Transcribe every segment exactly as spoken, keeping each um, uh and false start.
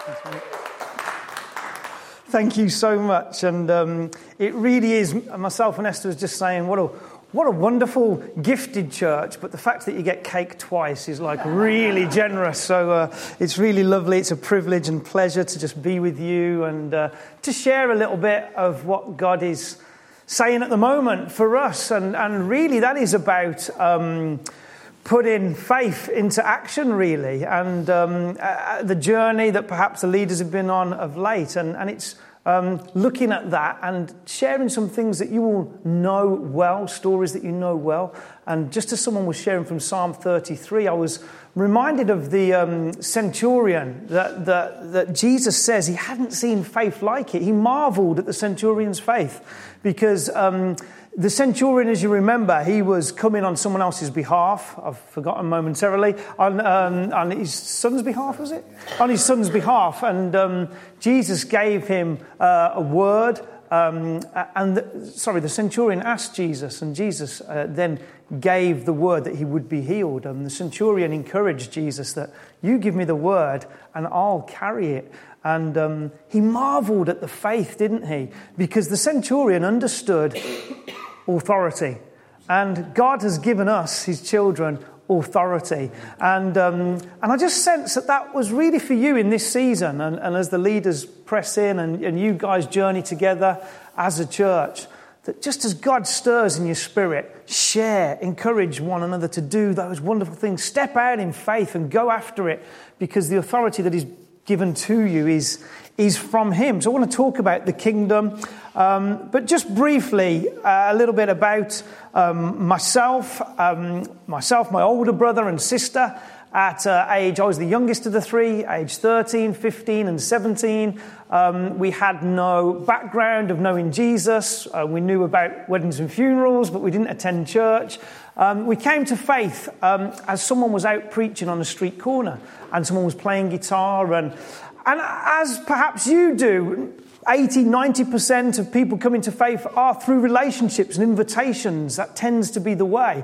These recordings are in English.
Thank you so much. And um, it really is, myself and Esther was just saying, what a what a wonderful, gifted church. But the fact that you get cake twice is like really generous. So uh, it's really lovely. It's a privilege and pleasure to just be with you and uh, to share a little bit of what God is saying at the moment for us. And, and really that is about um, putting faith into action, really. And um, uh, the journey that perhaps the leaders have been on of late. And, and it's Um, looking at that and sharing some things that you all know well, stories that you know well. And just as someone was sharing from Psalm thirty-three, I was reminded of the um, centurion that, that, that Jesus says he hadn't seen faith like it. He marveled at the centurion's faith because um, the centurion, as you remember, he was coming on someone else's behalf. I've forgotten momentarily. On, um, on his son's behalf, was it? On his son's behalf. And um, Jesus gave him uh, a word. Um, and the, sorry, the centurion asked Jesus, and Jesus uh, then gave the word that he would be healed. And the centurion encouraged Jesus that you give me the word and I'll carry it. And um, he marveled at the faith, didn't he? Because the centurion understood authority. And God has given us, his children, authority. And um, and I just sense that that was really for you in this season. And, and as the leaders press in and, and you guys journey together as a church, that just as God stirs in your spirit, share, encourage one another to do those wonderful things. Step out in faith and go after it, because the authority that is given to you is, is from him. So I want to talk about the kingdom. Um, but just briefly, uh, a little bit about um, myself, um, myself, my older brother and sister. At uh, age, I was the youngest of the three, age thirteen, fifteen and seventeen. Um, we had no background of knowing Jesus. Uh, we knew about weddings and funerals, but we didn't attend church. Um, we came to faith um, as someone was out preaching on a street corner and someone was playing guitar. And, and as perhaps you do, eighty, ninety percent of people coming to faith are through relationships and invitations. That tends to be the way.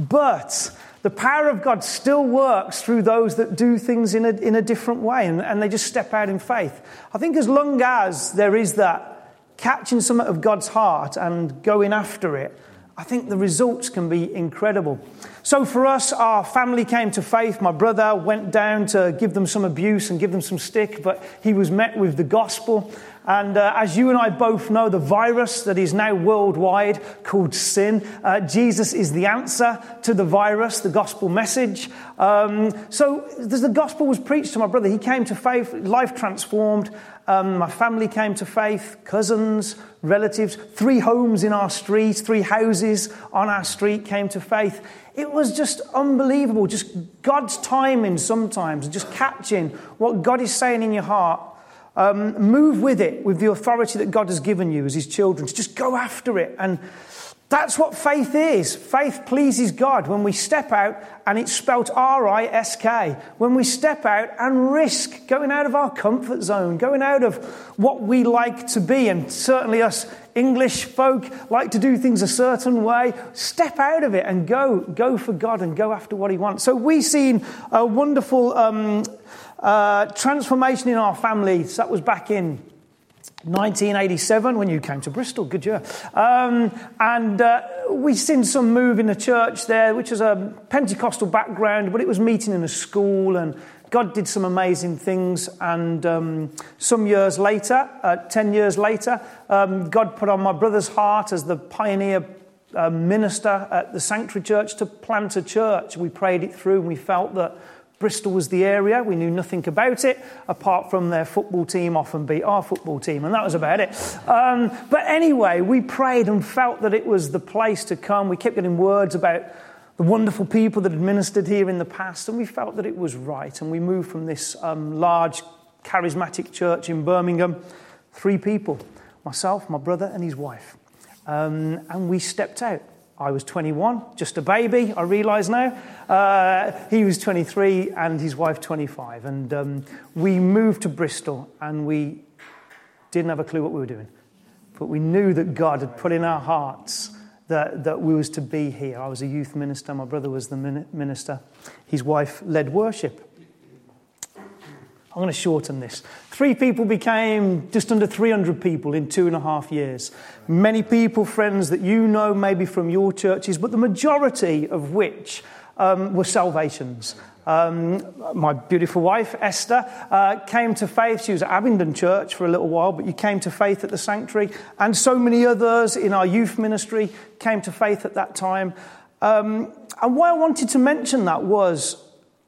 But the power of God still works through those that do things in a, in a different way, and, and they just step out in faith. I think as long as there is that catching something of God's heart and going after it, I think the results can be incredible. So for us, our family came to faith. My brother went down to give them some abuse and give them some stick, but he was met with the gospel. And uh, as you and I both know, the virus that is now worldwide called sin, uh, Jesus is the answer to the virus, the gospel message. Um, so the gospel was preached to my brother. He came to faith, life transformed. Um, my family came to faith, cousins, relatives, three homes in our street, three houses on our street came to faith. It was just unbelievable, just God's timing sometimes, just catching what God is saying in your heart. Um, move with it, with the authority that God has given you as his children, to just go after it. And that's what faith is. Faith pleases God when we step out, and it's spelt R I S K. When we step out and risk going out of our comfort zone, going out of what we like to be. And certainly us English folk like to do things a certain way. Step out of it and go, go for God and go after what he wants. So we've seen a wonderful um, uh, transformation in our family. So that was back in nineteen eighty-seven, when you came to Bristol. Good year. Um, and uh, we've seen some move in the church there, which was a Pentecostal background, but it was meeting in a school, and God did some amazing things. And um, some years later, uh, ten years later, um, God put on my brother's heart as the pioneer uh, minister at the Sanctuary Church to plant a church. We prayed it through, and we felt that Bristol was the area. We knew nothing about it, apart from their football team often beat our football team, and that was about it. Um, but anyway, we prayed and felt that it was the place to come. We kept getting words about the wonderful people that had ministered here in the past, and we felt that it was right. And we moved from this um, large, charismatic church in Birmingham, three people, myself, my brother, and his wife. Um, and we stepped out. I was twenty-one, just a baby, I realise now. Uh, he was twenty-three and his wife twenty-five. And um, we moved to Bristol, and we didn't have a clue what we were doing. But we knew that God had put in our hearts that, that we was to be here. I was a youth minister, my brother was the minister. His wife led worship. I'm going to shorten this. Three people became just under three hundred people in two and a half years. Many people, friends that you know maybe from your churches, but the majority of which um, were salvations. Um, my beautiful wife, Esther, uh, came to faith. She was at Abingdon Church for a little while, but you came to faith at the Sanctuary. And so many others in our youth ministry came to faith at that time. Um, and why I wanted to mention that was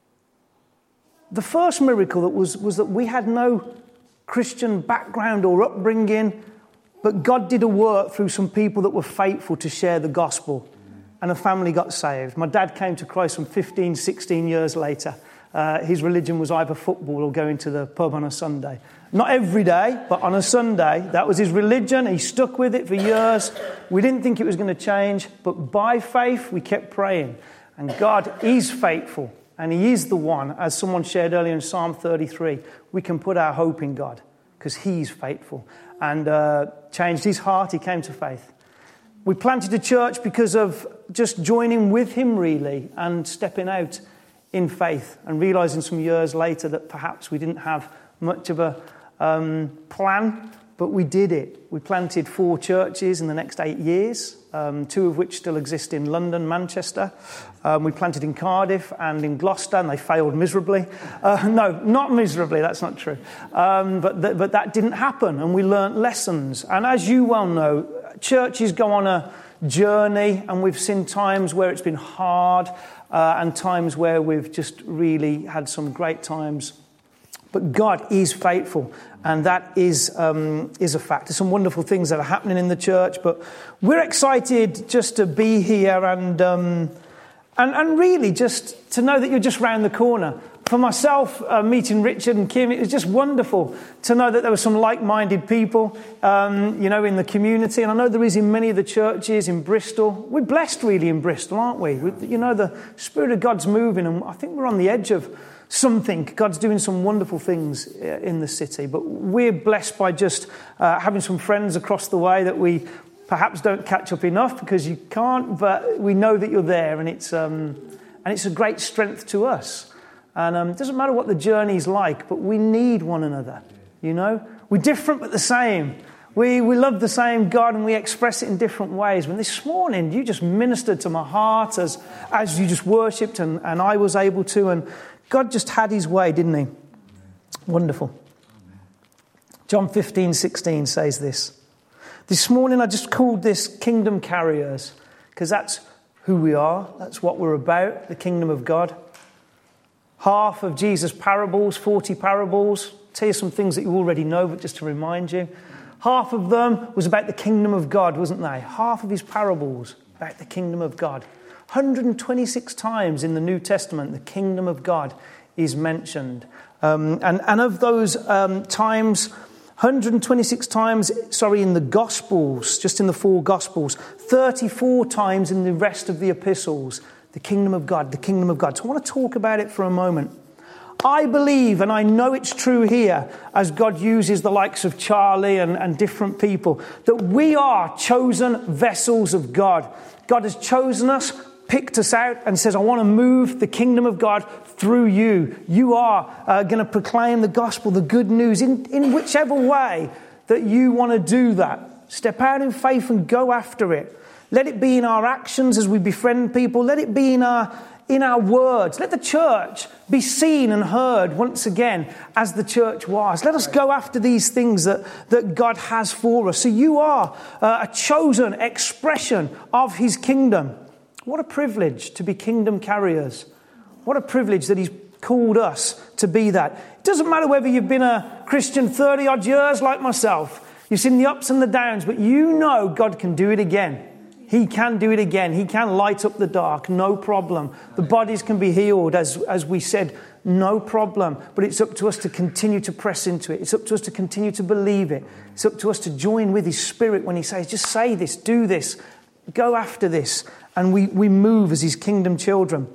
the first miracle that was, was that we had no Christian background or upbringing, but God did a work through some people that were faithful to share the gospel. And a family got saved. My dad came to Christ some fifteen, sixteen years later. Uh, his religion was either football or going to the pub on a Sunday. Not every day, but on a Sunday. That was his religion. He stuck with it for years. We didn't think it was going to change. But by faith, we kept praying. And God is faithful. And he is the one, as someone shared earlier in Psalm thirty-three, we can put our hope in God because he's faithful. And uh, changed his heart. He came to faith. We planted a church because of just joining with him, really, and stepping out in faith and realising some years later that perhaps we didn't have much of a um, plan, but we did it. We planted four churches in the next eight years, um, two of which still exist in London, Manchester. Um, we planted in Cardiff and in Gloucester, and they failed miserably. Uh, no, not miserably, that's not true. Um, but, th- but that didn't happen, and we learnt lessons. And as you well know, churches go on a journey, and we've seen times where it's been hard uh, and times where we've just really had some great times. But God is faithful, and that is um, is a fact. There's some wonderful things that are happening in the church, but we're excited just to be here and um, and, and really just to know that you're just round the corner. For myself, uh, meeting Richard and Kim, it was just wonderful to know that there were some like-minded people, um, you know, in the community. And I know there is in many of the churches in Bristol. We're blessed, really, in Bristol, aren't we? we you know, the Spirit of God's moving, and I think we're on the edge of something. God's doing some wonderful things in the city. But we're blessed by just uh, having some friends across the way that we perhaps don't catch up enough because you can't, but we know that you're there, and it's um, and it's a great strength to us. And um, it doesn't matter what the journey's like, but we need one another, you know? We're different but the same. We we love the same God, and we express it in different ways. When this morning you just ministered to my heart as as you just worshipped, and, and I was able to, and God just had his way, didn't he? Wonderful. John fifteen sixteen says this. This morning I just called this Kingdom Carriers, because that's who we are. That's what we're about, the kingdom of God. Half of Jesus' parables, forty parables, tell you some things that you already know, but just to remind you. Half of them was about the kingdom of God, wasn't they? Half of his parables about the kingdom of God. one hundred twenty-six times in the New Testament, the kingdom of God is mentioned. Um, and, and of those um, times, one hundred twenty-six times, sorry, in the Gospels, just in the four Gospels, thirty-four times in the rest of the epistles, the kingdom of God, the kingdom of God. So I want to talk about it for a moment. I believe, and I know it's true here, as God uses the likes of Charlie and, and different people, that we are chosen vessels of God. God has chosen us, picked us out, and says, I want to move the kingdom of God through you. You are uh, going to proclaim the gospel, the good news, in, in whichever way that you want to do that. Step out in faith and go after it. Let it be in our actions as we befriend people. Let it be in our in our words. Let the church be seen and heard once again as the church was. Let us go after these things that, that God has for us. So you are uh, a chosen expression of his kingdom. What a privilege to be kingdom carriers. What a privilege that he's called us to be that. It doesn't matter whether you've been a Christian thirty odd years like myself. You've seen the ups and the downs, but you know God can do it again. He can do it again. He can light up the dark, no problem. The bodies can be healed, as, as we said, no problem. But it's up to us to continue to press into it. It's up to us to continue to believe it. It's up to us to join with his Spirit when he says, just say this, do this, go after this. And we, we move as his kingdom children.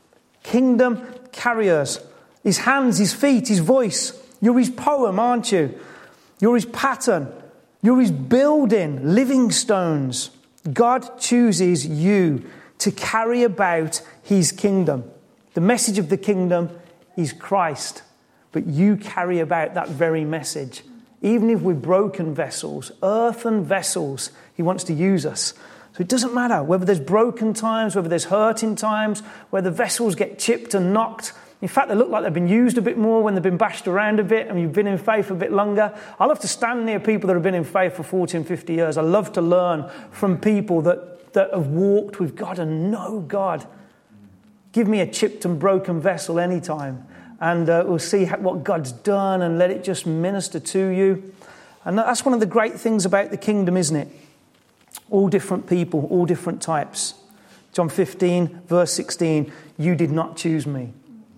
Kingdom carriers. His hands, his feet, his voice. You're his poem, aren't you? You're his pattern. You're his building, living stones. God chooses you to carry about his kingdom. The message of the kingdom is Christ. but you carry about that very message. Even if we're broken vessels, earthen vessels, he wants to use us. So it doesn't matter whether there's broken times, whether there's hurting times, whether vessels get chipped and knocked. In fact, they look like they've been used a bit more when they've been bashed around a bit and you've been in faith a bit longer. I love to stand near people that have been in faith for forty and fifty years. I love to learn from people that, that have walked with God and know God. Give me a chipped and broken vessel anytime, and uh, we'll see how, what God's done, and let it just minister to you. And that's one of the great things about the kingdom, isn't it? All different people, all different types. John fifteen, verse sixteen, you did not choose me.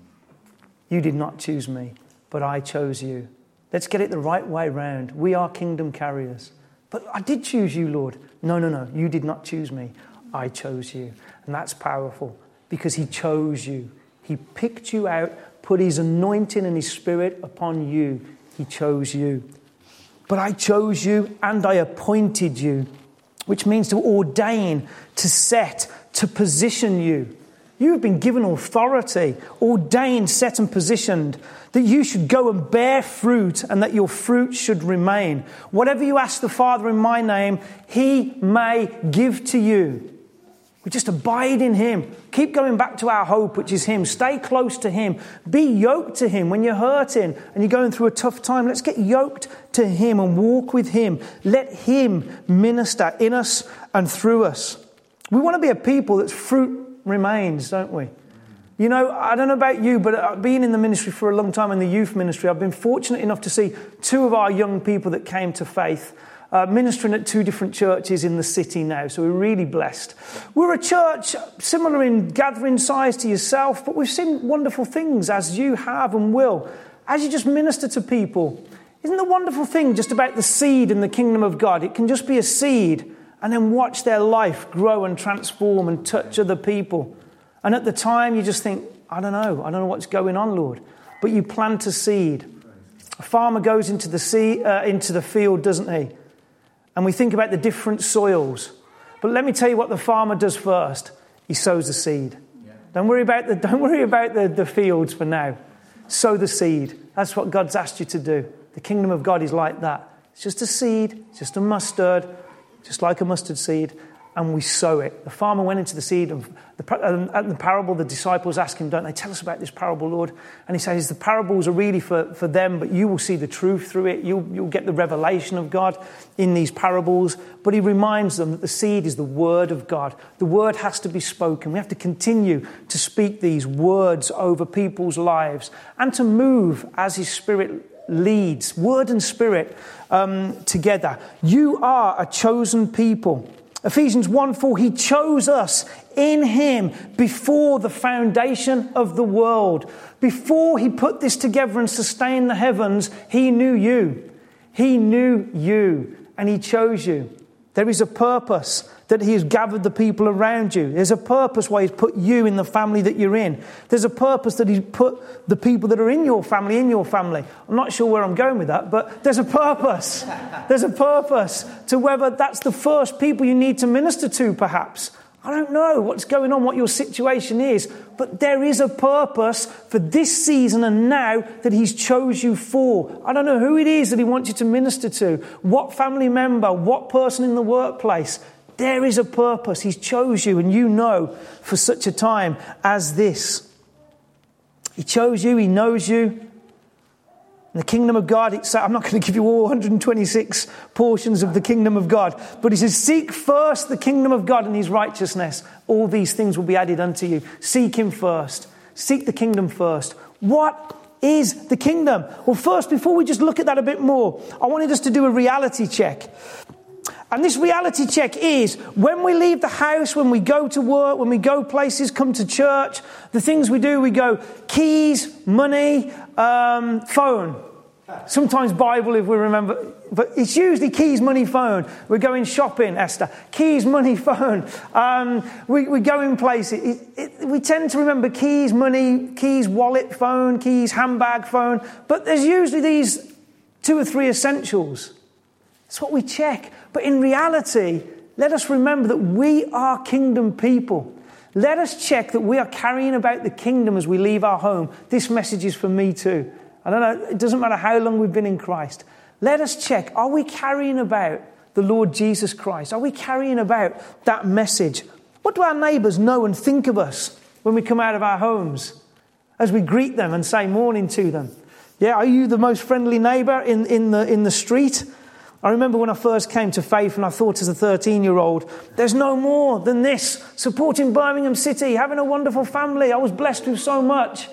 You did not choose me, but I chose you. Let's get it the right way round. We are kingdom carriers. But I did choose you, Lord. No, no, no. You did not choose me. I chose you. And that's powerful because he chose you. He picked you out, put his anointing and his spirit upon you. He chose you. But I chose you and I appointed you, which means to ordain, to set, to position you. You've been given authority, ordained, set and positioned, that you should go and bear fruit and that your fruit should remain. Whatever you ask the Father in my name, he may give to you. We just abide in him. Keep going back to our hope, which is him. Stay close to him. Be yoked to him when you're hurting and you're going through a tough time. Let's get yoked to him and walk with him. Let him minister in us and through us. We want to be a people that's fruit remains, don't we? You know, I don't know about you, but I've been in the ministry for a long time, in the youth ministry. I've been fortunate enough to see two of our young people that came to faith uh, ministering at two different churches in the city now. So we're really blessed. We're a church similar in gathering size to yourself, but we've seen wonderful things as you have and will. As you just minister to people, isn't the wonderful thing just about the seed in the kingdom of God? It can just be a seed and then watch their life grow and transform and touch other people. And at the time, you just think, I don't know. I don't know what's going on, Lord. But you plant a seed. A farmer goes into the sea, uh, into the field, doesn't he? And we think about the different soils. But let me tell you what the farmer does first. He sows the seed. Yeah. Don't worry about the, don't worry about the, the fields for now. Sow the seed. That's what God's asked you to do. The kingdom of God is like that. It's just a seed. It's just a mustard. Just like a mustard seed, and we sow it. The farmer went into the seed, and the, at the parable, the disciples ask him, don't they, tell us about this parable, Lord? And he says, the parables are really for, for them, but you will see the truth through it. You'll, you'll get the revelation of God in these parables. But he reminds them that the seed is the word of God. The word has to be spoken. We have to continue to speak these words over people's lives and to move as his spirit leads, word and spirit um, together. You are a chosen people. Ephesians one four, he chose us in him before the foundation of the world. Before he put this together and sustained the heavens, he knew you. He knew you and he chose you. There is a purpose that he has gathered the people around you. There's a purpose why he's put you in the family that you're in. There's a purpose that he's put the people that are in your family in your family. I'm not sure where I'm going with that, but there's a purpose. There's a purpose to whether that's the first people you need to minister to, perhaps. I don't know what's going on, what your situation is, but there is a purpose for this season and now that he's chose you for. I don't know who it is that he wants you to minister to, what family member, what person in the workplace. There is a purpose. He's chose you, and you know, for such a time as this. He chose you. He knows you. In the kingdom of God, it's, I'm not going to give you all one hundred twenty-six portions of the kingdom of God, but he says, seek first the kingdom of God and his righteousness. All these things will be added unto you. Seek him first. Seek the kingdom first. What is the kingdom? Well, first, before we just look at that a bit more, I wanted us to do a reality check. And this reality check is when we leave the house, when we go to work, when we go places, come to church, the things we do, we go keys, money, um, phone. Sometimes Bible, if we remember, but it's usually keys, money, phone. We're going shopping, Esther. Keys, money, phone. Um, we, we go in places. It, it, we tend to remember keys, money, keys, wallet, phone, keys, handbag, phone. But there's usually these two or three essentials. That's what we check. But in reality, let us remember that we are kingdom people. Let us check that we are carrying about the kingdom as we leave our home. This message is for me too. I don't know, it doesn't matter how long we've been in Christ. Let us check, are we carrying about the Lord Jesus Christ? Are we carrying about that message? What do our neighbours know and think of us when we come out of our homes? As we greet them and say morning to them. Yeah, are you the most friendly neighbour in, in, the, in the street? I remember when I first came to faith and I thought as a thirteen-year-old, there's no more than this. Supporting Birmingham City, having a wonderful family. I was blessed with so much.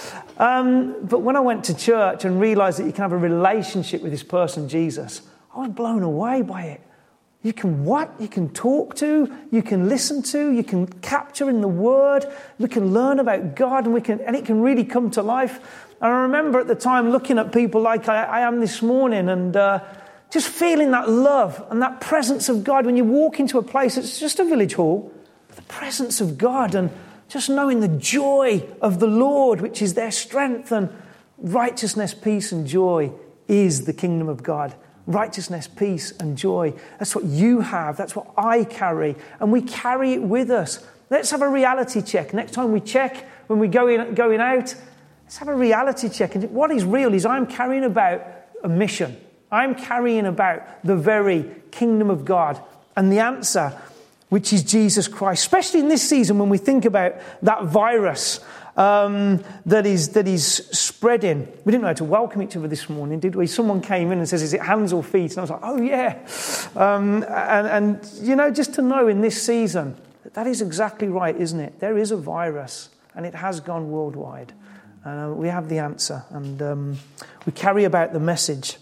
Um, but when I went to church and realised that you can have a relationship with this person, Jesus, I was blown away by it. You can what? You can talk to, you can listen to, you can capture in the Word, we can learn about God, and we can, and it can really come to life. And I remember at the time looking at people like I, I am this morning and uh, just feeling that love and that presence of God when you walk into a place that's just a village hall, the presence of God and just knowing the joy of the Lord, which is their strength, and righteousness, peace and joy is the kingdom of God. Righteousness, peace and joy. That's what you have. That's what I carry. And we carry it with us. Let's have a reality check. Next time we check, when we go in, going out, let's have a reality check. And what is real is I'm carrying about a mission. I'm carrying about the very kingdom of God. And the answer, which is Jesus Christ, especially in this season when we think about that virus um, that is that is spreading. We didn't know how to welcome each other this morning, did we? Someone came in and says, is it hands or feet? And I was like, oh, yeah. Um, and, and, you know, just to know in this season, that, that is exactly right, isn't it? There is a virus, and it has gone worldwide. And uh, we have the answer, and um, we carry about the message.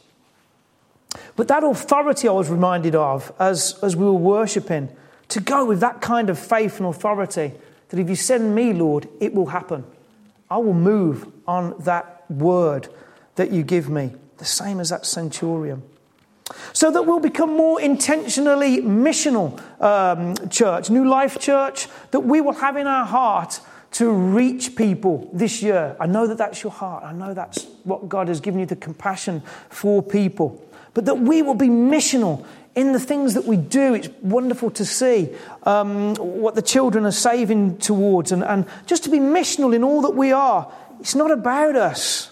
But that authority I was reminded of as, as we were worshipping, to go with that kind of faith and authority, that if you send me, Lord, it will happen. I will move on that word that you give me, the same as that centurion. So that we'll become more intentionally missional um, church, New Life Church, that we will have in our heart to reach people this year. I know that that's your heart. I know that's what God has given you, the compassion for people. But that we will be missional in the things that we do. It's wonderful to see um, what the children are saving towards, and, and just to be missional in all that we are. It's not about us.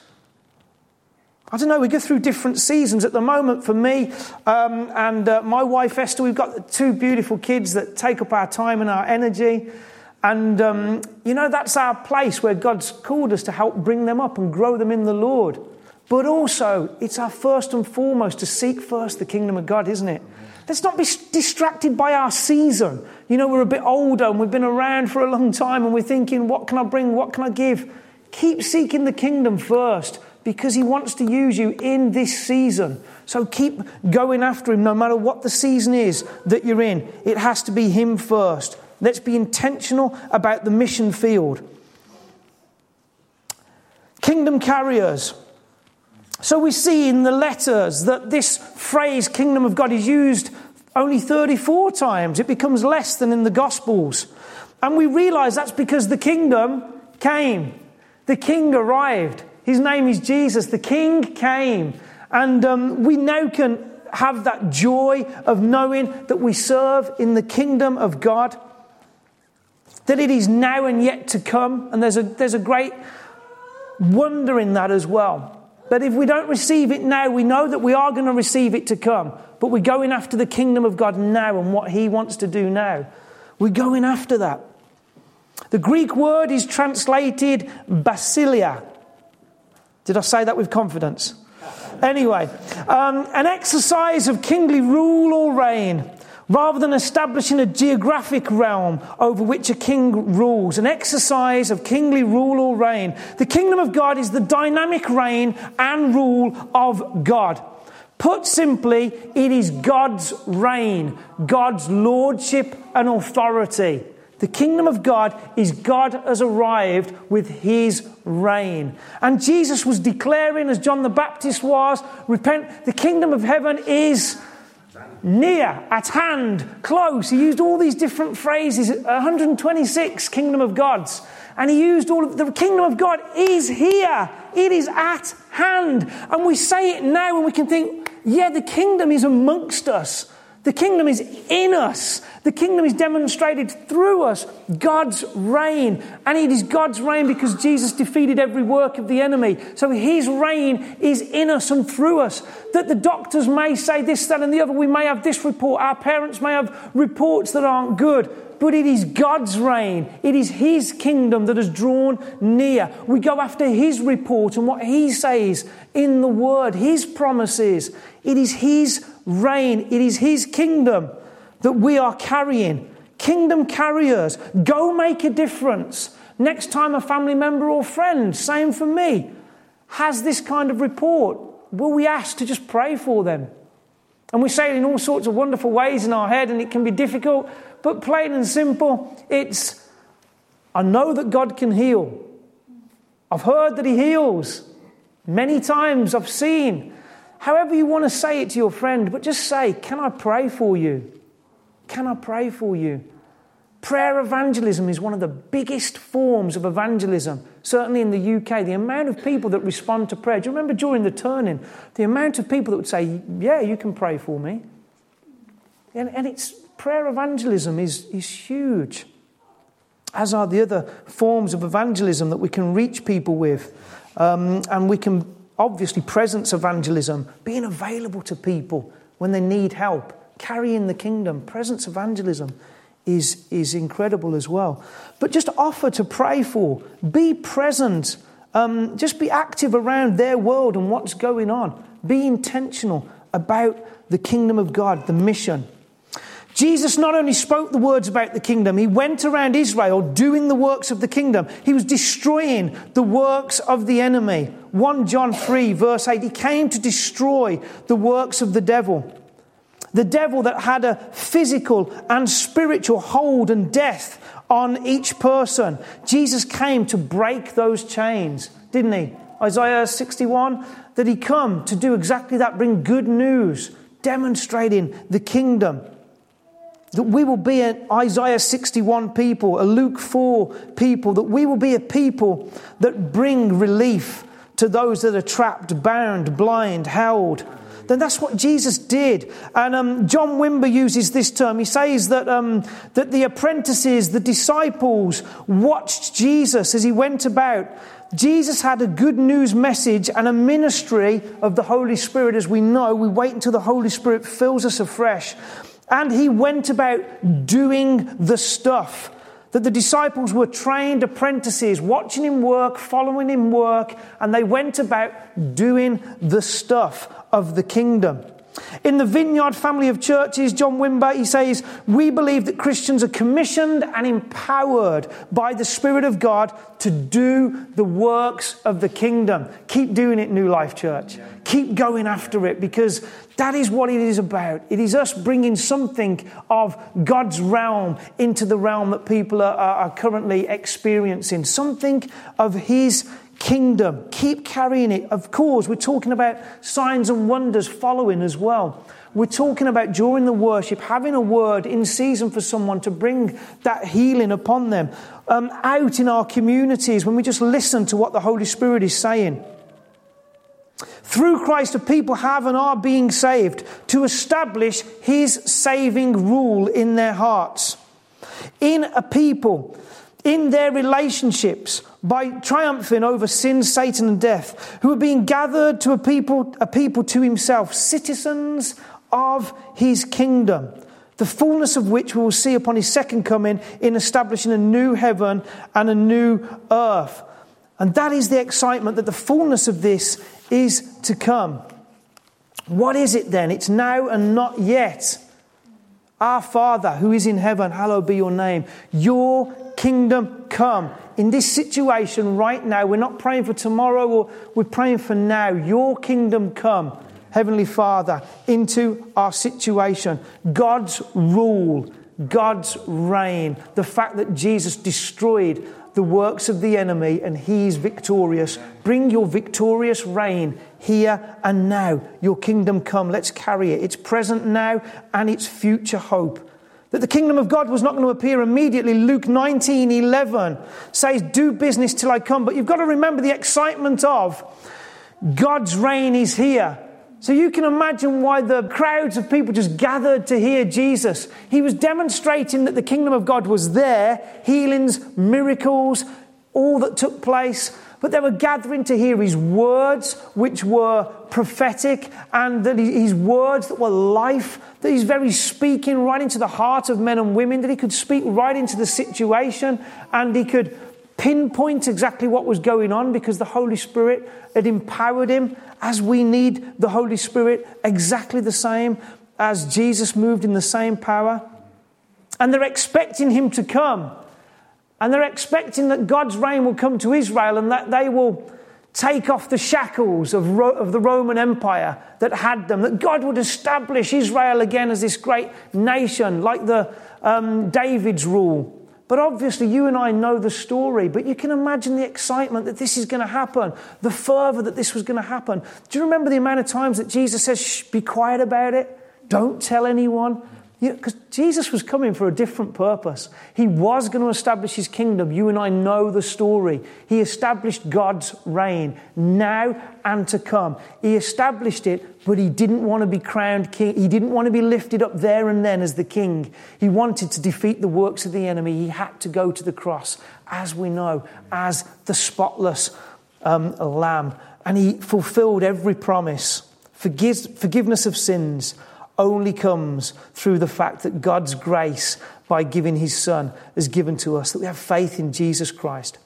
I don't know, we go through different seasons. At the moment, for me um, and uh, my wife Esther, we've got two beautiful kids that take up our time and our energy. And, um, you know, that's our place where God's called us to help bring them up and grow them in the Lord. But also, it's our first and foremost to seek first the kingdom of God, isn't it? Let's not be distracted by our season. You know, we're a bit older and we've been around for a long time and we're thinking, what can I bring? What can I give? Keep seeking the kingdom first, because he wants to use you in this season. So keep going after him no matter what the season is that you're in. It has to be him first. Let's be intentional about the mission field. Kingdom carriers. So we see in the letters that this phrase, kingdom of God, is used only thirty-four times. It becomes less than in the Gospels. And we realise that's because the kingdom came. The king arrived. His name is Jesus. The king came. And um, we now can have that joy of knowing that we serve in the kingdom of God. That it is now and yet to come. And there's a, there's a great wonder in that as well. But if we don't receive it now, we know that we are going to receive it to come. But we're going after the kingdom of God now and what he wants to do now. We're going after that. The Greek word is translated basileia. Did I say that with confidence? Anyway, um, an exercise of kingly rule or reign, rather than establishing a geographic realm over which a king rules. An exercise of kingly rule or reign. The kingdom of God is the dynamic reign and rule of God. Put simply, it is God's reign, God's lordship and authority. The kingdom of God is God has arrived with his reign. And Jesus was declaring, as John the Baptist was, repent, the kingdom of heaven is near, at hand, close. He used all these different phrases, one hundred twenty-six kingdom of gods. And he used all of the kingdom of God is here. It is at hand. And we say it now and we can think, yeah, the kingdom is amongst us. The kingdom is in us. The kingdom is demonstrated through us. God's reign. And it is God's reign because Jesus defeated every work of the enemy. So his reign is in us and through us. That the doctors may say this, that and the other. We may have this report. Our parents may have reports that aren't good. But it is God's reign. It is his kingdom that has drawn near. We go after his report and what he says in the word, his promises. It is his reign. It is his kingdom that we are carrying. Kingdom carriers. Go make a difference. Next time a family member or friend, same for me, has this kind of report, will we ask to just pray for them? And we say it in all sorts of wonderful ways in our head, and it can be difficult. But plain and simple, it's, I know that God can heal. I've heard that he heals. Many times I've seen. However you want to say it to your friend, but just say, can I pray for you? Can I pray for you? Prayer evangelism is one of the biggest forms of evangelism, certainly in the U K. The amount of people that respond to prayer. Do you remember during the turning, the amount of people that would say, yeah, you can pray for me? And, and it's prayer evangelism is, is huge, as are the other forms of evangelism that we can reach people with. Um, and we can, obviously, presence evangelism, being available to people when they need help, carrying the kingdom. Presence evangelism is, is incredible as well. But just offer to pray for, be present, um, just be active around their world and what's going on. Be intentional about the kingdom of God, the mission. Jesus not only spoke the words about the kingdom, he went around Israel doing the works of the kingdom. He was destroying the works of the enemy. First John three verse eight, he came to destroy the works of the devil. The devil that had a physical and spiritual hold and death on each person. Jesus came to break those chains, didn't he? Isaiah sixty-one, that he come to do exactly that, bring good news, demonstrating the kingdom. That we will be an Isaiah sixty-one people, a Luke four people, that we will be a people that bring relief to those that are trapped, bound, blind, held. Then that's what Jesus did. And um, John Wimber uses this term. He says that, um, that the apprentices, the disciples, watched Jesus as he went about. Jesus had a good news message and a ministry of the Holy Spirit. As we know, we wait until the Holy Spirit fills us afresh. And he went about doing the stuff. That the disciples were trained apprentices, watching him work, following him work, and they went about doing the stuff of the kingdom. In the Vineyard family of churches, John Wimber, he says, we believe that Christians are commissioned and empowered by the Spirit of God to do the works of the kingdom. Keep doing it, New Life Church. Keep going after it, because that is what it is about. It is us bringing something of God's realm into the realm that people are, are currently experiencing. Something of his kingdom. Keep carrying it. Of course, we're talking about signs and wonders following as well. We're talking about during the worship, having a word in season for someone to bring that healing upon them. Um, out in our communities, when we just listen to what the Holy Spirit is saying. Through Christ, the people have and are being saved to establish his saving rule in their hearts. In a people, in their relationships, by triumphing over sin, Satan and death, who are being gathered to a people, a people to himself, citizens of his kingdom, the fullness of which we will see upon his second coming in establishing a new heaven and a new earth. And that is the excitement, that the fullness of this is to come. What is it then? It's now and not yet. Our Father who is in heaven, hallowed be your name. Your kingdom come. In this situation right now, we're not praying for tomorrow, or we're praying for now. Your kingdom come, Heavenly Father, into our situation. God's rule, God's reign. The fact that Jesus destroyed the works of the enemy and he's victorious. Bring your victorious reign here and now. Your kingdom come. Let's carry it. It's present now and it's future hope. That the kingdom of God was not going to appear immediately. Luke nineteen eleven says, do business till I come. But you've got to remember the excitement of God's reign is here. So you can imagine why the crowds of people just gathered to hear Jesus. He was demonstrating that the kingdom of God was there, healings, miracles, all that took place. But they were gathering to hear his words, which were prophetic, and that his words that were life, that he's very speaking right into the heart of men and women, that he could speak right into the situation, and he could pinpoint exactly what was going on because the Holy Spirit had empowered him, as we need the Holy Spirit exactly the same as Jesus moved in the same power. And they're expecting him to come. And they're expecting that God's reign will come to Israel and that they will take off the shackles of, Ro- of the Roman Empire that had them, that God would establish Israel again as this great nation, like the um, David's rule. But obviously you and I know the story, but you can imagine the excitement that this is going to happen, the fervor that this was going to happen. Do you remember the amount of times that Jesus says, shh, be quiet about it, don't tell anyone? Because you know, Jesus was coming for a different purpose. He was going to establish his kingdom. You and I know the story. He established God's reign now and to come. He established it, but he didn't want to be crowned king. He didn't want to be lifted up there and then as the king. He wanted to defeat the works of the enemy. He had to go to the cross, as we know, as the spotless um, lamb. And he fulfilled every promise. Forgive, forgiveness of sins only comes through the fact that God's grace, by giving his Son, is given to us, that we have faith in Jesus Christ.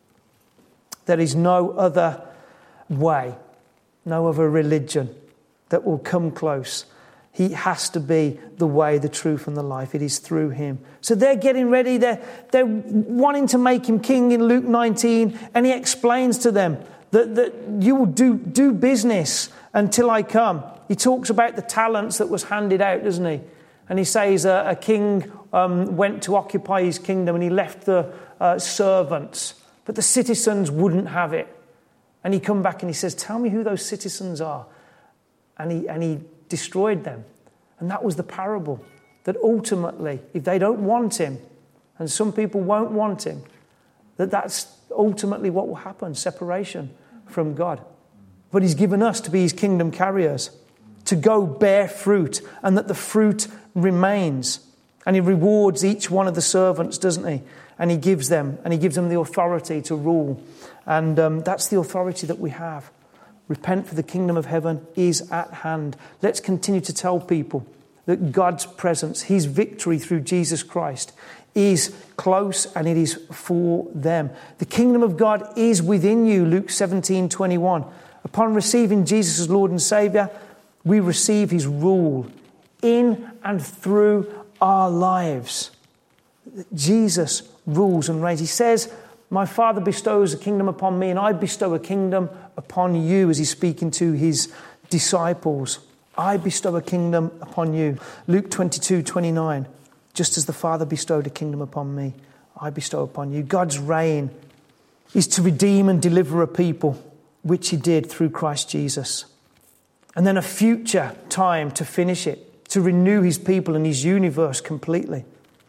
There is no other way, no other religion that will come close. He has to be the way, the truth, and the life. It is through him. So they're getting ready. They're, they're wanting to make him king in Luke nineteen, and he explains to them that, that you will do, do business until I come. He talks about the talents that was handed out, doesn't he? And he says uh, a king um, went to occupy his kingdom and he left the uh, servants, but the citizens wouldn't have it. And he come back and he says, tell me who those citizens are. And he, and he destroyed them. And that was the parable, that ultimately, if they don't want him, and some people won't want him, that that's ultimately what will happen, separation from God. But he's given us to be his kingdom carriers, to go bear fruit, and that the fruit remains. And he rewards each one of the servants, doesn't he? And he gives them, and he gives them the authority to rule. And um, that's the authority that we have. Repent, for the kingdom of heaven is at hand. Let's continue to tell people that God's presence, his victory through Jesus Christ, is close and it is for them. The kingdom of God is within you, Luke seventeen twenty-one. Upon receiving Jesus as Lord and Saviour, we receive his rule in and through our lives. Jesus rules and reigns. He says, my Father bestows a kingdom upon me and I bestow a kingdom upon you, as he's speaking to his disciples. I bestow a kingdom upon you. Luke twenty-two twenty-nine. Just as the Father bestowed a kingdom upon me, I bestow upon you. God's reign is to redeem and deliver a people, which he did through Christ Jesus. And then a future time to finish it, to renew his people and his universe completely.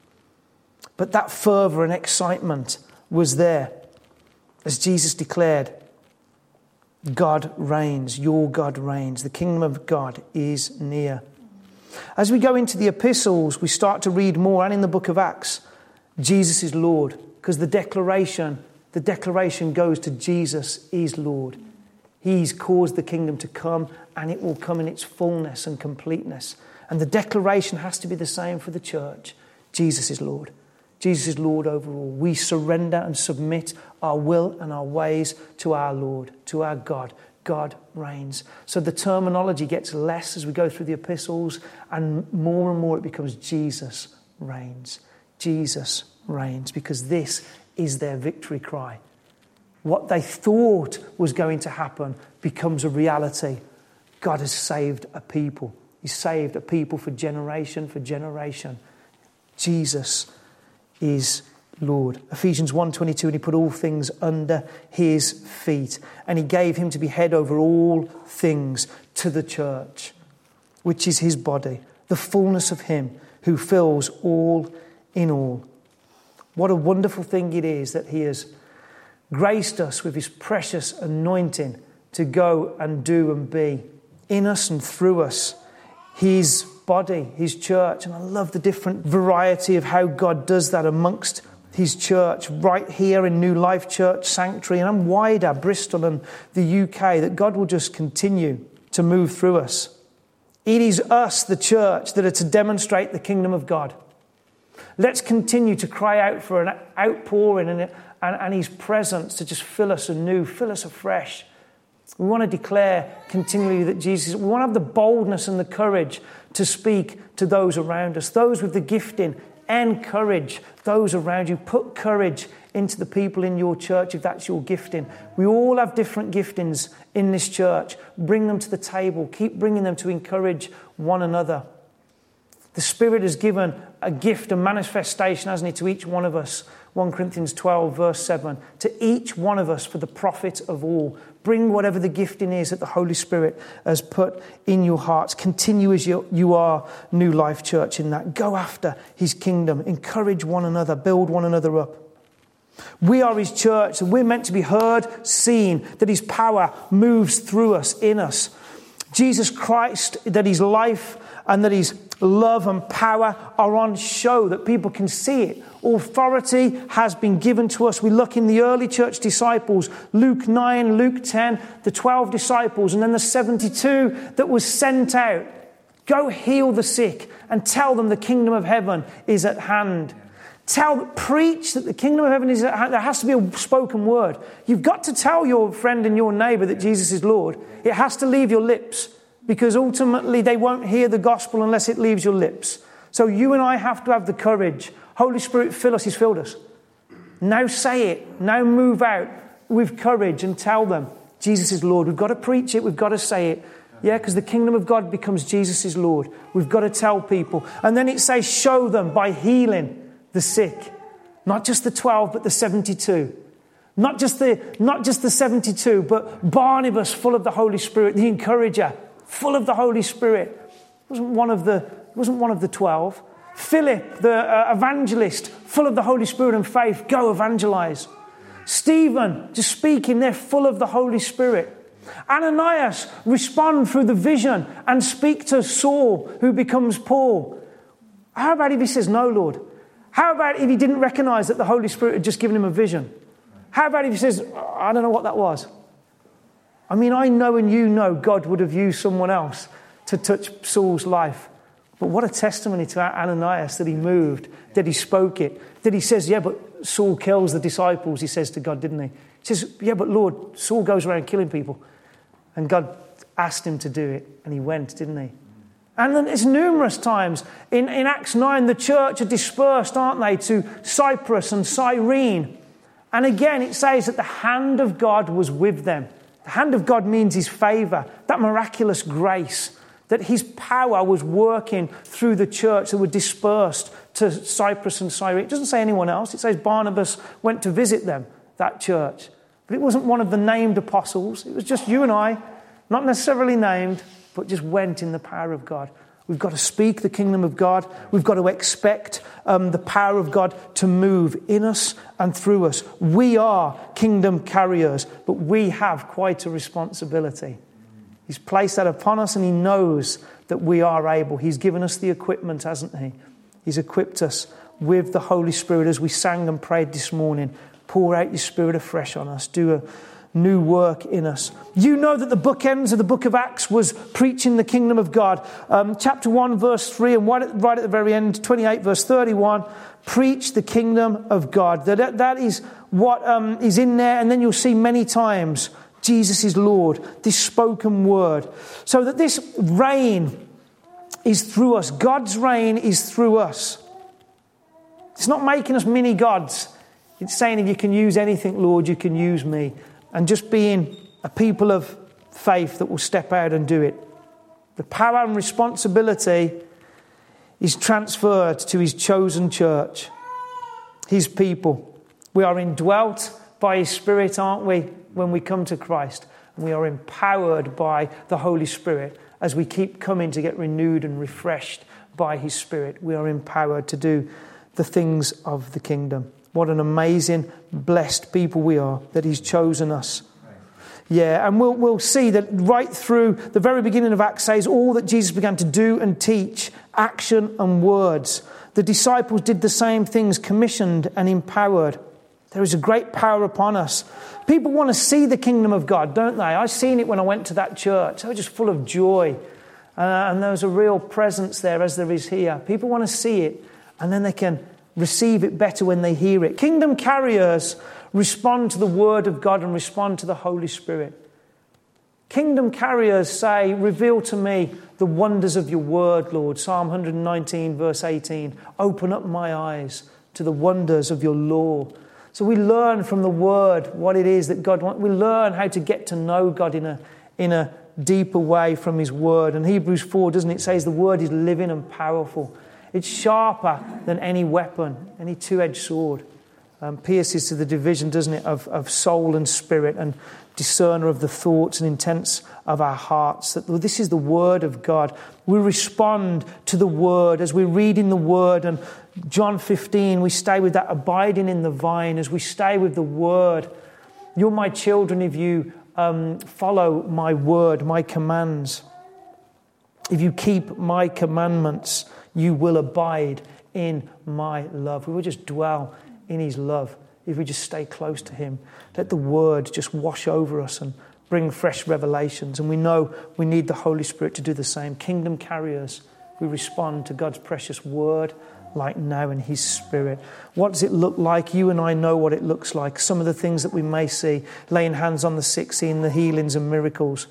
But that fervour and excitement was there. As Jesus declared, God reigns, your God reigns. The kingdom of God is near. As we go into the epistles, we start to read more, and in the book of Acts, Jesus is Lord, because the declaration, the declaration goes to Jesus is Lord. He's caused the kingdom to come, and it will come in its fullness and completeness. And the declaration has to be the same for the church. Jesus is Lord. Jesus is Lord over all. We surrender and submit our will and our ways to our Lord, to our God. God reigns. So the terminology gets less as we go through the epistles, and more and more it becomes Jesus reigns. Jesus reigns, because this is their victory cry. What they thought was going to happen becomes a reality. God has saved a people. He's saved a people for generation for generation. Jesus is Lord. Ephesians one twenty-two, and he put all things under his feet, and he gave him to be head over all things to the church, which is his body, the fullness of him who fills all in all. What a wonderful thing it is that he has graced us with his precious anointing to go and do and be in us and through us, his body, his church. And I love the different variety of how God does that amongst his church right here in New Life Church Sanctuary and wider, Bristol and the U K, that God will just continue to move through us. It is us, the church, that are to demonstrate the kingdom of God. Let's continue to cry out for an outpouring and, and, and his presence to just fill us anew, fill us afresh. We want to declare continually that Jesus, we want to have the boldness and the courage to speak to those around us, those with the gifting. Encourage those around you. Put courage into the people in your church if that's your gifting. We all have different giftings in this church. Bring them to the table. Keep bringing them to encourage one another. The Spirit has given a gift, a manifestation, hasn't he, to each one of us. First Corinthians twelve, verse seven. To each one of us for the profit of all. Bring whatever the gifting is that the Holy Spirit has put in your hearts. Continue as you, you are, New Life Church, in that. Go after his kingdom. Encourage one another. Build one another up. We are his church, and we're meant to be heard, seen, that his power moves through us, in us. Jesus Christ, that his life and that his love and power are on show, that people can see it. Authority has been given to us. We look in the early church disciples, Luke nine, Luke ten, the twelve disciples, and then the seventy-two that was sent out. Go heal the sick and tell them the kingdom of heaven is at hand. Tell, preach that the kingdom of heaven is at hand. There has to be a spoken word. You've got to tell your friend and your neighbour that Jesus is Lord. It has to leave your lips, because ultimately they won't hear the gospel unless it leaves your lips. So you and I have to have the courage. Holy Spirit, fill us. He's filled us. Now say it. Now move out with courage and tell them Jesus is Lord. We've got to preach it. We've got to say it. Yeah, because the kingdom of God becomes Jesus is Lord. We've got to tell people. And then it says show them by healing the sick. Not just the twelve, but the seventy-two. Not just the, not just the seventy-two, but Barnabas, full of the Holy Spirit, the encourager, full of the Holy Spirit. Wasn't one of the, wasn't one of the twelve. Philip, the uh, evangelist, full of the Holy Spirit and faith, go evangelize. Stephen, just speaking there, full of the Holy Spirit. Ananias, respond through the vision and speak to Saul, who becomes Paul. How about if he says, no, Lord? How about if he didn't recognize that the Holy Spirit had just given him a vision? How about if he says, I don't know what that was? I mean, I know and you know God would have used someone else to touch Saul's life. But what a testimony to Ananias that he moved, that he spoke it, that he says, yeah, but Saul kills the disciples, he says to God, didn't he? He says, yeah, but Lord, Saul goes around killing people. And God asked him to do it, and he went, didn't he? And then it's numerous times. In, in Acts nine, the church are dispersed, aren't they, to Cyprus and Cyrene. And again, it says that the hand of God was with them. The hand of God means his favour, that miraculous grace, that his power was working through the church that were dispersed to Cyprus and Cyrene. It doesn't say anyone else. It says Barnabas went to visit them, that church. But it wasn't one of the named apostles. It was just you and I, not necessarily named, but just went in the power of God. We've got to speak the kingdom of God. We've got to expect um, the power of God to move in us and through us. We are kingdom carriers, but we have quite a responsibility. He's placed that upon us, and he knows that we are able. He's given us the equipment, hasn't he? He's equipped us with the Holy Spirit, as we sang and prayed this morning. Pour out your Spirit afresh on us. Do a new work in us. You know that the bookends of the book of Acts was preaching the kingdom of God. Um, chapter one, verse three, and right at, right at the very end, twenty-eight, verse thirty-one, preach the kingdom of God. That, that is what um, is in there, and then you'll see many times Jesus is Lord, this spoken word. So that this reign is through us. God's reign is through us. It's not making us mini gods. It's saying if you can use anything, Lord, you can use me. And just being a people of faith that will step out and do it. The power and responsibility is transferred to his chosen church, his people. We are indwelt by his Spirit, aren't we, when we come to Christ? And we are empowered by the Holy Spirit as we keep coming to get renewed and refreshed by his Spirit. We are empowered to do the things of the kingdom. What an amazing, blessed people we are that he's chosen us. Yeah, and we'll we'll see that right through the very beginning of Acts says all that Jesus began to do and teach, action and words. The disciples did the same things, commissioned and empowered. There is a great power upon us. People want to see the kingdom of God, don't they? I've seen it when I went to that church. They were just full of joy. Uh, and there was a real presence there as there is here. People want to see it, and then they can receive it better when they hear it. Kingdom carriers respond to the word of God and respond to the Holy Spirit. Kingdom carriers say, reveal to me the wonders of your word, Lord. Psalm one nineteen, verse eighteen. Open up my eyes to the wonders of your law. So we learn from the word what it is that God wants. We learn how to get to know God in a, in a deeper way from his word. And Hebrews four, doesn't it, says the word is living and powerful. It's sharper than any weapon, any two-edged sword. Um, pierces to the division, doesn't it, of, of soul and spirit, and discerner of the thoughts and intents of our hearts. That this is the word of God. We respond to the word as we read in the word. And John fifteen, we stay with that abiding in the vine as we stay with the word. You're my children if you um, follow my word, my commands. If you keep my commandments, you will abide in my love. We will just dwell in his love if we just stay close to him. Let the word just wash over us and bring fresh revelations. And we know we need the Holy Spirit to do the same. Kingdom carriers, we respond to God's precious word like now in his Spirit. What does it look like? You and I know what it looks like. Some of the things that we may see, laying hands on the sick, seeing the healings and miracles.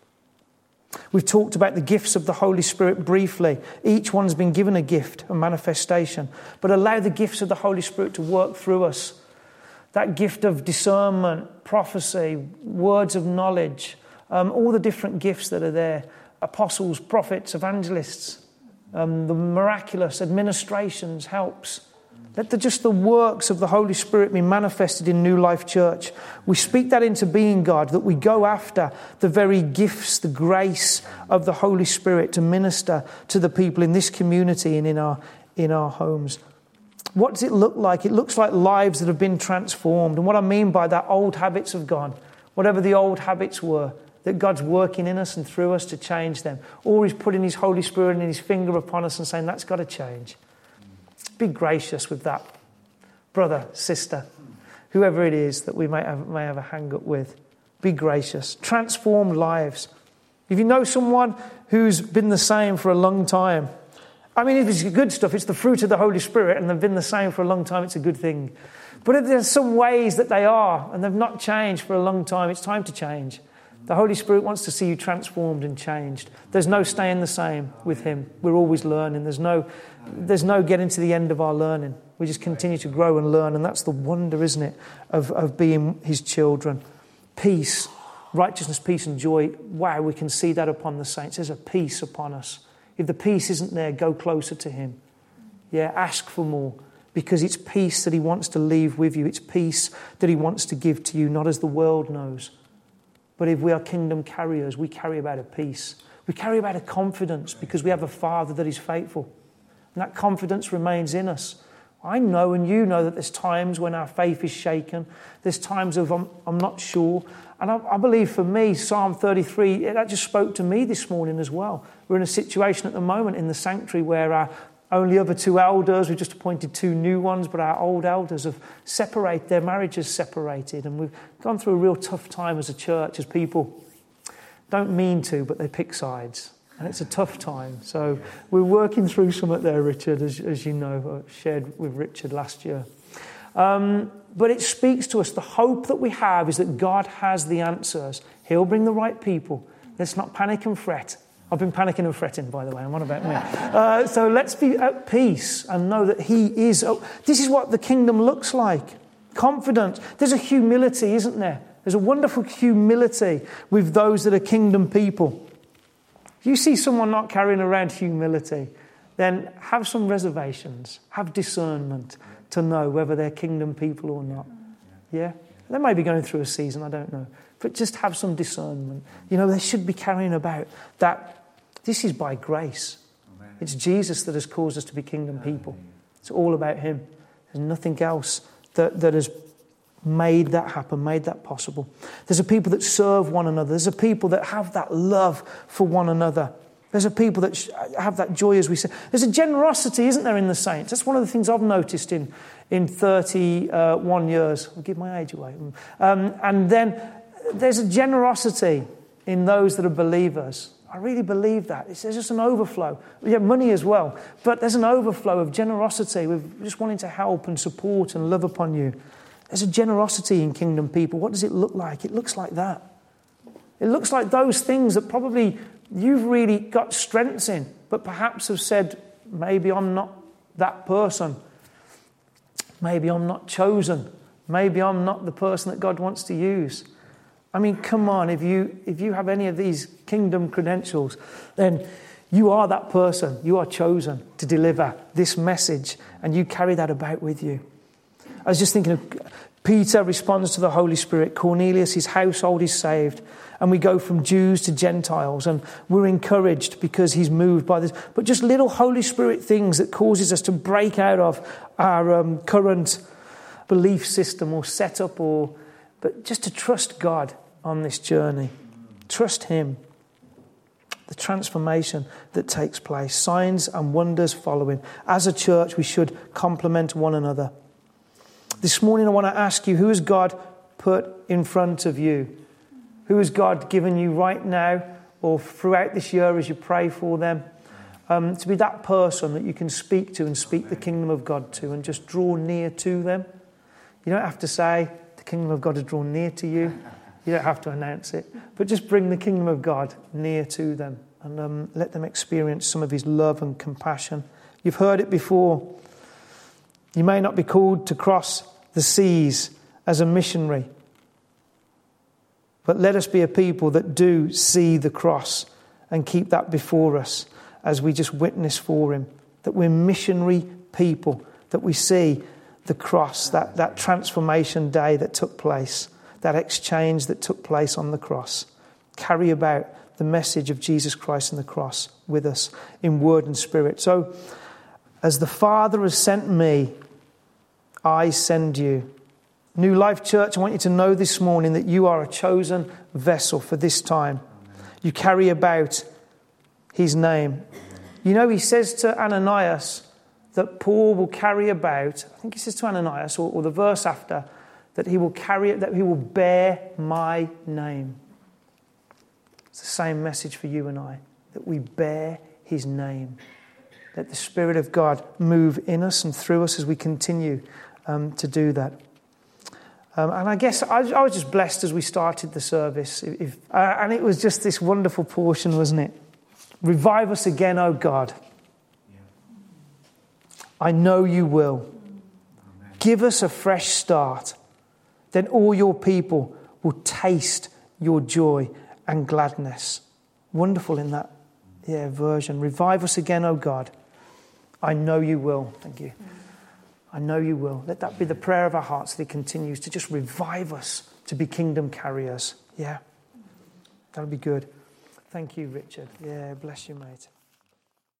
We've talked about the gifts of the Holy Spirit briefly. Each one's been given a gift, a manifestation. But allow the gifts of the Holy Spirit to work through us. That gift of discernment, prophecy, words of knowledge, um, all the different gifts that are there. Apostles, prophets, evangelists, um, the miraculous, administrations, helps. Let the, just the works of the Holy Spirit be manifested in New Life Church. We speak that into being, God, that we go after the very gifts, the grace of the Holy Spirit to minister to the people in this community and in our, in our homes. What does it look like? It looks like lives that have been transformed. And what I mean by that, old habits have gone. Whatever the old habits were, that God's working in us and through us to change them. Or he's putting his Holy Spirit and his finger upon us and saying, that's got to change. Be gracious with that, brother, sister, whoever it is that we may have, may have a hang-up with. Be gracious. Transform lives. If you know someone who's been the same for a long time, I mean, if it's good stuff, it's the fruit of the Holy Spirit, and they've been the same for a long time, it's a good thing. But if there's some ways that they are, and they've not changed for a long time, it's time to change. The Holy Spirit wants to see you transformed and changed. There's no staying the same with him. We're always learning. There's no, there's no getting to the end of our learning. We just continue to grow and learn, and that's the wonder, isn't it, of, of being his children. Peace, righteousness, peace and joy. Wow, we can see that upon the saints. There's a peace upon us. If the peace isn't there, go closer to him. Yeah, ask for more, because it's peace that he wants to leave with you. It's peace that he wants to give to you, not as the world knows. But if we are kingdom carriers, we carry about a peace. We carry about a confidence because we have a Father that is faithful. And that confidence remains in us. I know and you know that there's times when our faith is shaken. There's times of I'm, I'm not sure. And I, I believe for me, Psalm thirty-three, that just spoke to me this morning as well. We're in a situation at the moment in the sanctuary where our only other two elders, we've just appointed two new ones, but our old elders have separated, their marriages separated. And we've gone through a real tough time as a church, as people don't mean to, but they pick sides. And it's a tough time. So we're working through something there, Richard, as, as you know, I shared with Richard last year. Um, but it speaks to us. The hope that we have is that God has the answers. He'll bring the right people. Let's not panic and fret. I've been panicking and fretting, by the way. I'm on about me. Uh, so let's be at peace and know that he is. Oh, this is what the kingdom looks like. Confidence. There's a humility, isn't there? There's a wonderful humility with those that are kingdom people. If you see someone not carrying around humility, then have some reservations. Have discernment to know whether they're kingdom people or not. Yeah? They may be going through a season, I don't know. But just have some discernment. You know, they should be carrying about that. This is by grace. It's Jesus that has caused us to be kingdom people. It's all about him. There's nothing else that, that has made that happen, made that possible. There's a people that serve one another. There's a people that have that love for one another. There's a people that have that joy, as we say. There's a generosity, isn't there, in the saints? That's one of the things I've noticed in, in thirty-one years. I'll give my age away. Um, and then there's a generosity in those that are believers. I really believe that. It's, there's just an overflow. We have money as well, but there's an overflow of generosity. We're just wanting to help and support and love upon you. There's a generosity in kingdom people. What does it look like? It looks like that. It looks like those things that probably you've really got strengths in, but perhaps have said, maybe I'm not that person. Maybe I'm not chosen. Maybe I'm not the person that God wants to use. I mean, come on, if you if you have any of these kingdom credentials, then you are that person. You are chosen to deliver this message, and you carry that about with you. I was just thinking of Peter responds to the Holy Spirit. Cornelius, his household is saved. And we go from Jews to Gentiles, and we're encouraged because he's moved by this. But just little Holy Spirit things that causes us to break out of our um, current belief system or setup, or but just to trust God on this journey. Trust him. The transformation that takes place. Signs and wonders following. As a church, we should complement one another. This morning I want to ask you, who has God put in front of you? Who has God given you right now or throughout this year as you pray for them? Um, to be that person that you can speak to and speak the kingdom of God to and just draw near to them. You don't have to say, the kingdom of God has drawn near to you. You don't have to announce it. But just bring the kingdom of God near to them and um, let them experience some of his love and compassion. You've heard it before. You may not be called to cross the seas as a missionary, but let us be a people that do see the cross and keep that before us as we just witness for him. That we're missionary people, that we see the cross, that, that transformation day that took place, that exchange that took place on the cross. Carry about the message of Jesus Christ and the cross with us in word and spirit. So, as the Father has sent me, I send you. New Life Church, I want you to know this morning that you are a chosen vessel for this time. You carry about his name. You know, he says to Ananias that Paul will carry about, I think he says to Ananias, or, or the verse after, that he will carry it, that he will bear my name. It's the same message for you and I, that we bear his name. Let the Spirit of God move in us and through us as we continue um, to do that. Um, and I guess I, I was just blessed as we started the service. If, uh, and it was just this wonderful portion, wasn't it? Revive us again, O God. I know you will. Give us a fresh start. Then all your people will taste your joy and gladness. Wonderful in that yeah, version. Revive us again, O God. I know you will. Thank you. I know you will. Let that be the prayer of our hearts, that he continues to just revive us to be kingdom carriers. Yeah. That'll be good. Thank you, Richard. Yeah, bless you, mate.